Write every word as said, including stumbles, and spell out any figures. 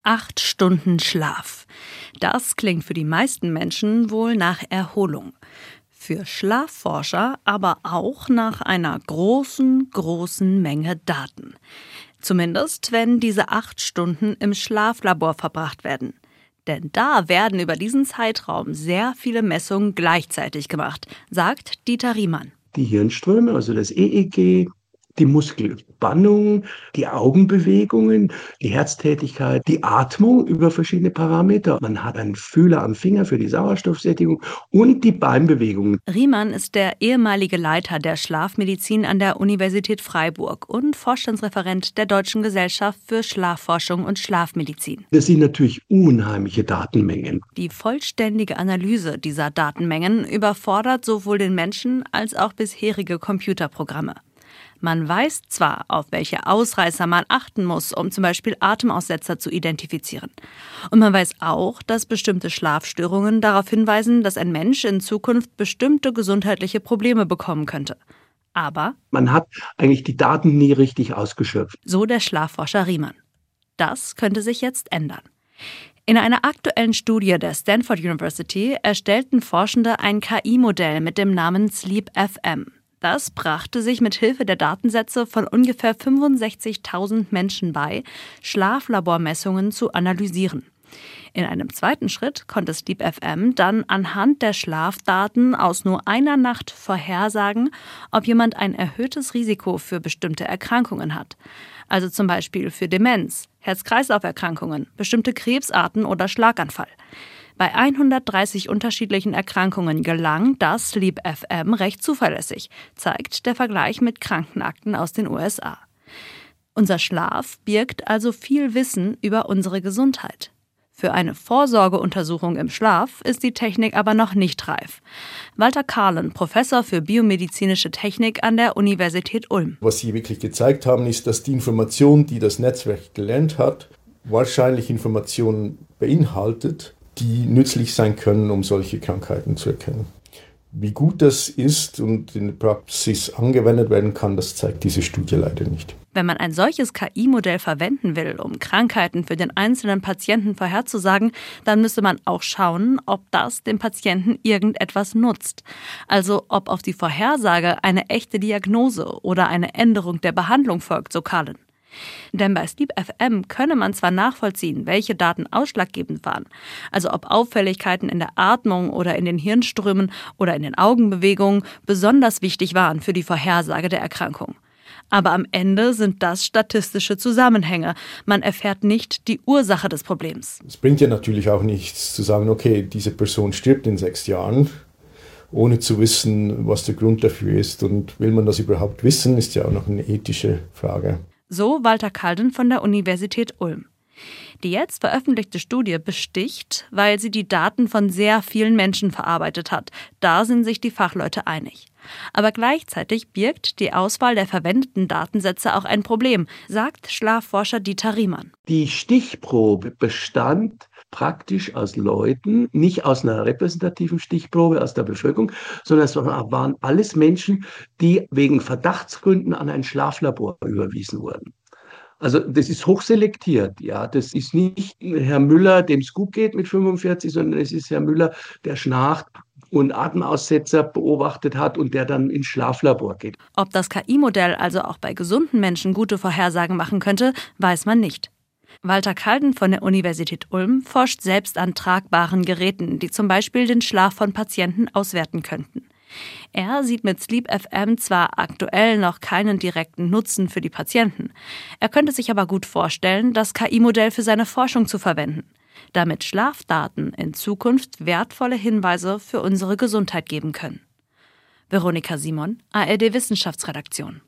Acht Stunden Schlaf. Das klingt für die meisten Menschen wohl nach Erholung. Für Schlafforscher aber auch nach einer großen, großen Menge Daten. Zumindest, wenn diese acht Stunden im Schlaflabor verbracht werden. Denn da werden über diesen Zeitraum sehr viele Messungen gleichzeitig gemacht, sagt Dieter Riemann. Die Hirnströme, also das E E G, die Muskelspannung, die Augenbewegungen, die Herztätigkeit, die Atmung über verschiedene Parameter. Man hat einen Fühler am Finger für die Sauerstoffsättigung und die Beinbewegungen. Riemann ist der ehemalige Leiter der Schlafmedizin an der Universität Freiburg und Vorstandsreferent der Deutschen Gesellschaft für Schlafforschung und Schlafmedizin. Das sind natürlich unheimliche Datenmengen. Die vollständige Analyse dieser Datenmengen überfordert sowohl den Menschen als auch bisherige Computerprogramme. Man weiß zwar, auf welche Ausreißer man achten muss, um zum Beispiel Atemaussetzer zu identifizieren. Und man weiß auch, dass bestimmte Schlafstörungen darauf hinweisen, dass ein Mensch in Zukunft bestimmte gesundheitliche Probleme bekommen könnte. Aber man hat eigentlich die Daten nie richtig ausgeschöpft. So der Schlafforscher Riemann. Das könnte sich jetzt ändern. In einer aktuellen Studie der Stanford University erstellten Forschende ein K I-Modell mit dem Namen Sleep F M. Das brachte sich mit Hilfe der Datensätze von ungefähr fünfundsechzigtausend Menschen bei, Schlaflabormessungen zu analysieren. In einem zweiten Schritt konnte Sleep F M dann anhand der Schlafdaten aus nur einer Nacht vorhersagen, ob jemand ein erhöhtes Risiko für bestimmte Erkrankungen hat. Also zum Beispiel für Demenz, Herz-Kreislauf-Erkrankungen, bestimmte Krebsarten oder Schlaganfall. Bei hundertdreißig unterschiedlichen Erkrankungen gelang das Sleep F M recht zuverlässig, zeigt der Vergleich mit Krankenakten aus den U S A. Unser Schlaf birgt also viel Wissen über unsere Gesundheit. Für eine Vorsorgeuntersuchung im Schlaf ist die Technik aber noch nicht reif. Walter Karlen, Professor für biomedizinische Technik an der Universität Ulm. Was sie wirklich gezeigt haben, ist, dass die Information, die das Netzwerk gelernt hat, wahrscheinlich Informationen beinhaltet, die nützlich sein können, um solche Krankheiten zu erkennen. Wie gut das ist und in der Praxis angewendet werden kann, das zeigt diese Studie leider nicht. Wenn man ein solches K I-Modell verwenden will, um Krankheiten für den einzelnen Patienten vorherzusagen, dann müsste man auch schauen, ob das dem Patienten irgendetwas nutzt. Also ob auf die Vorhersage eine echte Diagnose oder eine Änderung der Behandlung folgt, so Karlen. Denn bei Sleep F M könne man zwar nachvollziehen, welche Daten ausschlaggebend waren, also ob Auffälligkeiten in der Atmung oder in den Hirnströmen oder in den Augenbewegungen besonders wichtig waren für die Vorhersage der Erkrankung. Aber am Ende sind das statistische Zusammenhänge. Man erfährt nicht die Ursache des Problems. Es bringt ja natürlich auch nichts zu sagen, okay, diese Person stirbt in sechs Jahren, ohne zu wissen, was der Grund dafür ist. Und will man das überhaupt wissen, ist ja auch noch eine ethische Frage. So Walter Karlen von der Universität Ulm. Die jetzt veröffentlichte Studie besticht, weil sie die Daten von sehr vielen Menschen verarbeitet hat. Da sind sich die Fachleute einig. Aber gleichzeitig birgt die Auswahl der verwendeten Datensätze auch ein Problem, sagt Schlafforscher Dieter Riemann. Die Stichprobe bestand praktisch aus Leuten, nicht aus einer repräsentativen Stichprobe aus der Bevölkerung, sondern es waren alles Menschen, die wegen Verdachtsgründen an ein Schlaflabor überwiesen wurden. Also das ist hochselektiert, ja. Das ist nicht Herr Müller, dem es gut geht mit fünfundvierzig, sondern es ist Herr Müller, der schnarcht und Atemaussetzer beobachtet hat und der dann ins Schlaflabor geht. Ob das K I-Modell also auch bei gesunden Menschen gute Vorhersagen machen könnte, weiß man nicht. Walter Karlen von der Universität Ulm forscht selbst an tragbaren Geräten, die zum Beispiel den Schlaf von Patienten auswerten könnten. Er sieht mit Sleep F M zwar aktuell noch keinen direkten Nutzen für die Patienten. Er könnte sich aber gut vorstellen, das K I-Modell für seine Forschung zu verwenden, damit Schlafdaten in Zukunft wertvolle Hinweise für unsere Gesundheit geben können. Veronika Simon, A R D Wissenschaftsredaktion.